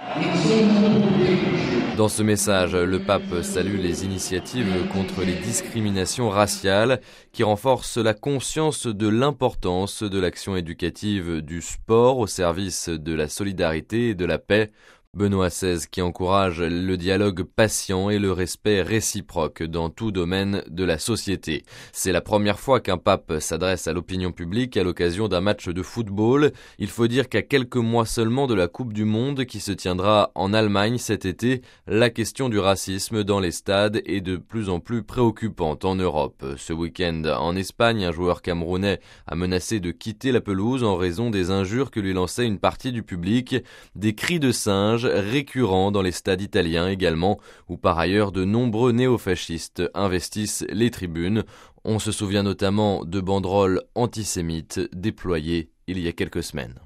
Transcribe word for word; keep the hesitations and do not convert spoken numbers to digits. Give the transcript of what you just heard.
Dans ce message, le pape salue les initiatives contre les discriminations raciales qui renforcent la conscience de l'importance de l'action éducative du sport au service de la solidarité et de la paix. Benoît seize qui encourage le dialogue patient et le respect réciproque dans tout domaine de la société. C'est la première fois qu'un pape s'adresse à l'opinion publique à l'occasion d'un match de football. Il faut dire qu'à quelques mois seulement de la Coupe du Monde qui se tiendra en Allemagne cet été, la question du racisme dans les stades est de plus en plus préoccupante en Europe. Ce week-end, en Espagne, un joueur camerounais a menacé de quitter la pelouse en raison des injures que lui lançait une partie du public, des cris de singe récurrents dans les stades italiens également, où par ailleurs de nombreux néofascistes investissent les tribunes. On se souvient notamment de banderoles antisémites déployées il y a quelques semaines.